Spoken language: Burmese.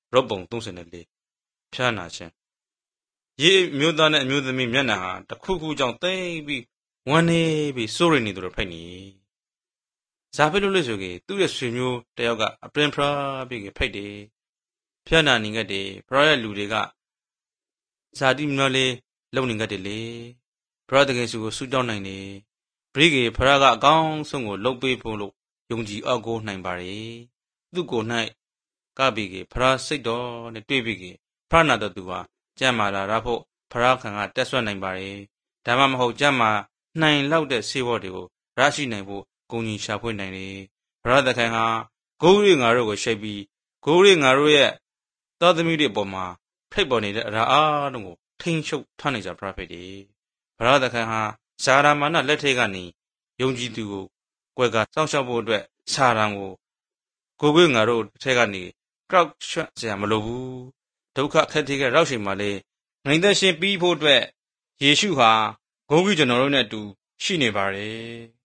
ရော့ပုံ34ဖျားနာခြင်းရေမျိုးသားနဲ့အမျိုးသမီးမျက်နှာဟာတစ်ခုခုကြောင့်တိတ်ပြီးဝမ်းနေပြီးစိုးရိမ်နေသူတို့ဖိတ်နေဇာဖိလို့လို့ဆိုကေသူ့ရဲ့ဆွေမျိုးတယောက်ကအပရင်ဖရာပြီးကေဖိတ်တယ်ဖျားနာနေကြတယ်ဖရာရဲ့လူတွေကဇာတိမျောလေးလုံနေကြတယ်လေဖရာတကယ်စုကိုဆူတောင်းနိုင်တယ်ဘရိကေဖရာကအကောင်းဆုံးကိုလှုပ်ပေးဖို့လို့ယုံကြည်အောက်ကိုနိုင်ပါတယ်သူ့ကို၌ကပိကေဖရာစိတ်တော်နဲ့တွေ့ပြီးကေဖရာနာတော်သူဟာကြံ့မာလာရဖို့ဖရာခံကတက်ဆွတ်နိုင်ပါတယ်ဒါမှမဟုတ်ကြံ့မာနိုင်လောက်တဲ့ဆေးဘောတွေကိုရရှိနိုင်ဖို့ကိုကြီးရှာဖွေနိုင်တယ်ဖရာသခင်ဟာဂိုးရီငါတို့ကိုရှိတ်ပြီးဂိုးရီငါတို့ရဲ့သောသမီးတွေအပေါ်မှာဖိတ်ပေါ်နေတဲ့အရာအားလုံးကိုထိန်ချုပ်ထားနိုင်ကြဖရာဖိတ်တယ်ဖရာသခင်ဟာဇာရာမာနလက်ထက်ကနေယုံကြည်သူကိုကွယ်ကစောင့်ရှောက်ဖို့အတွက်စာရန်ကိုကိုကိုငါတို့ထဲကနေကောက်ရွှတ်စရာမလိုဘူးဒုက္ခအခက်အခဲရောက်ချိန်မှာလေငြိမ်သက်ရှင်ပြီးဖို့အတွက်ယေရှုဟာဂုဏ်ကြီးကျွန်တော်တို့နဲ့အတူရှိနေပါတယ်